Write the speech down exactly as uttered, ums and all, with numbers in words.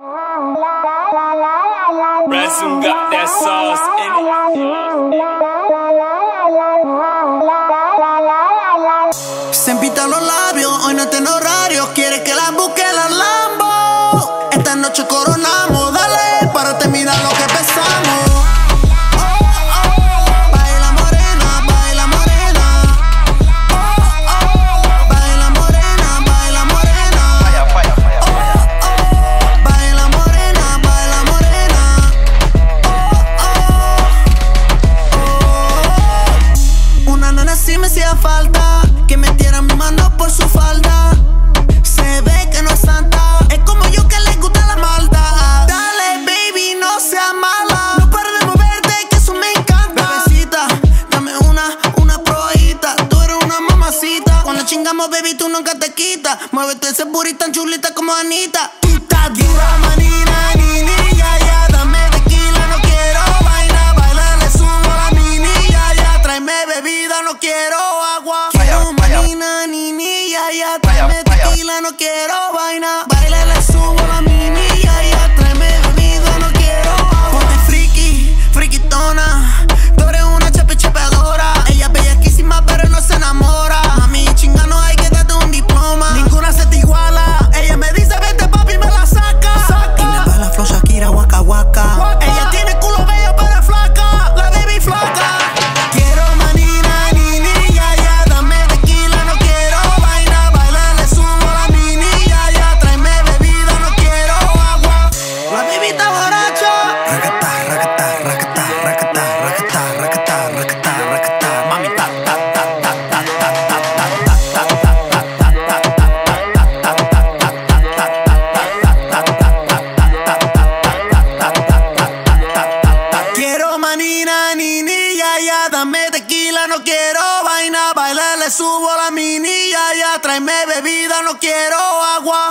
Ransom got that sauce in it. Se pintan los labios, hoy no tengo horario. Quiere que la busque la Lambo. Esta noche coronamos, dale, para terminar lo que empezamos. Si me hacía falta que metiera mi mano por su falda. Se ve que no es santa, es como yo que le gusta la maldad. Dale, baby, no seas mala. No pares de moverte, que eso me encanta. Bebecita, dame una, una probadita. Tú eres una mamacita. Cuando chingamos, baby, tú nunca te quitas. Muévete ese booty tan chulita como Anita. Tú estás dura, manina, ni, ni, ya, ya. Dame tequila, no quiero vaina. Baila, le subo la mini, ya, ya. Tráeme bebida, no quiero agua. Quiero manina, ni, ni, ya, ya. Tráeme tequila, no quiero vaina. Baila, le subo la mini, ya, ya. Tráeme bebida, no quiero agua. Ponte friki, friquitona. Tú eres una chepe chepeadora. Ella es bellaquísima, pero no se enamora. Mami, chinga, no hay que darte un diploma. Ninguna se te iguala. Ella me dice, vete, papi, me la saca. saca. Y me baila flow Shakira, waka, waka. waka. Ella tiene culo bello, pero es flaca. La baby flaca. Quiero manina, ni, ni, ya, ya. Dame tequila, no quiero vaina. Baila, le subo la mini, ya, ya. Tráeme bebida, no quiero agua. La baby está borracha. Racata, racata, racata, racata, racata, racata, racata, racata. Mami, ta, ta, ta, ta, ta, ta, ta, ta, ta, ta, quiero manina, ni, ni, ya, ya. Dame tequila, no quiero vaina. Baila, le subo la mini, ya, ya. Tráeme bebida, no quiero agua.